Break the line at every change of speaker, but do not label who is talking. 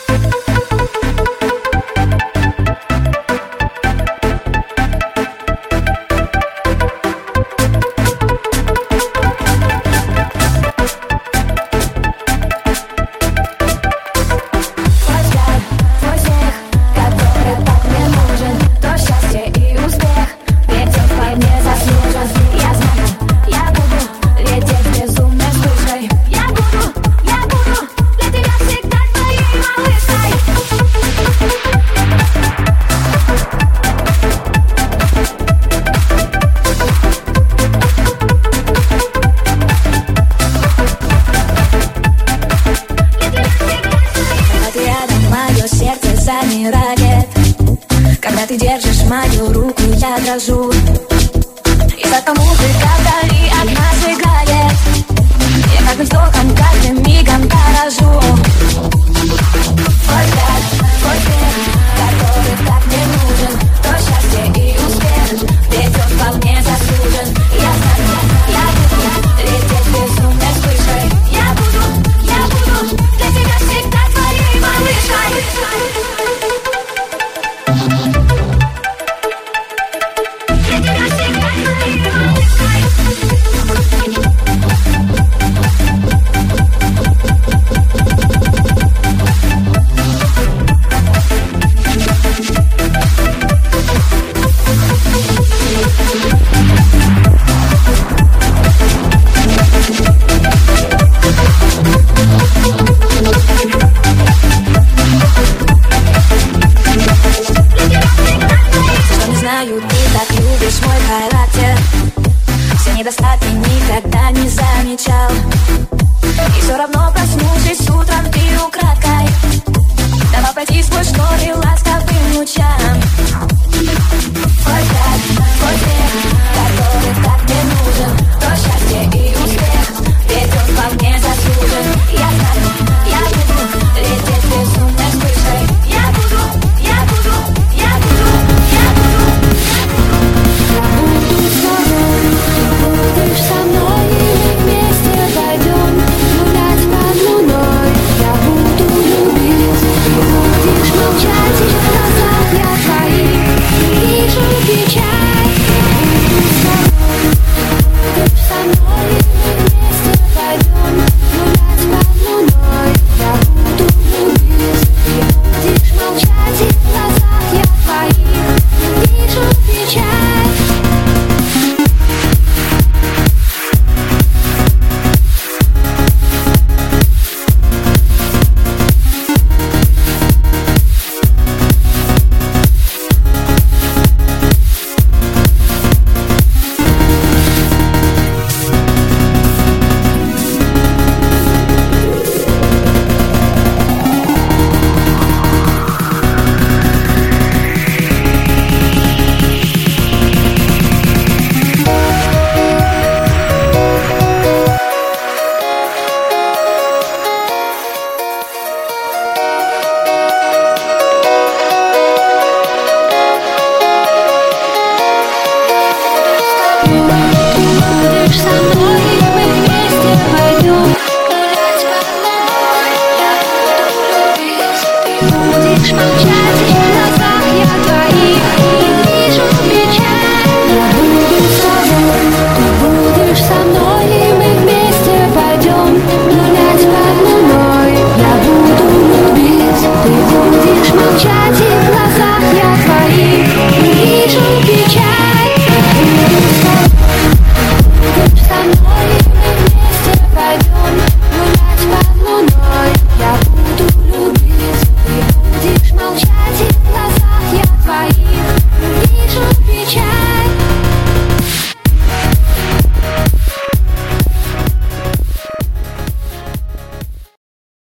Когда ты держишь мою руку, я дрожу. И только музыка вдали от нас играет. Я каждым вздохом, каждым мигом дорожу. Твой взгляд, твой смех, который так мне нужен. То счастье и успех, ведь он вполне заслужен. Я знаю, я буду лететь безумной вспышкой. Я буду для тебя всегда твоей малышкой. Ты так любишь мой характер. Все недостатки никогда не замечал. И все равно, проснувшись утром, ты украдкой давай пойти сквозь шторы ласковым лучам. Твой взгляд, твой смех, который так мне нужен. То счастье и успех, ведь он вполне заслужен. Я знаю, я буду лететь безумной вспышкой. Я буду.
Будешь со мной и вместе пойдем гулять под луной. Я буду любить, и будешь молчать, и в глазах я твоих вижу печаль. Будешь со мной и вместе пойдем гулять под луной. Я буду любить, и будешь молчать, и в глазах я твоих вижу печаль. Будешь со мной, и мы вместе пойдем гулять под луной. Я буду любить, ты будешь молчать.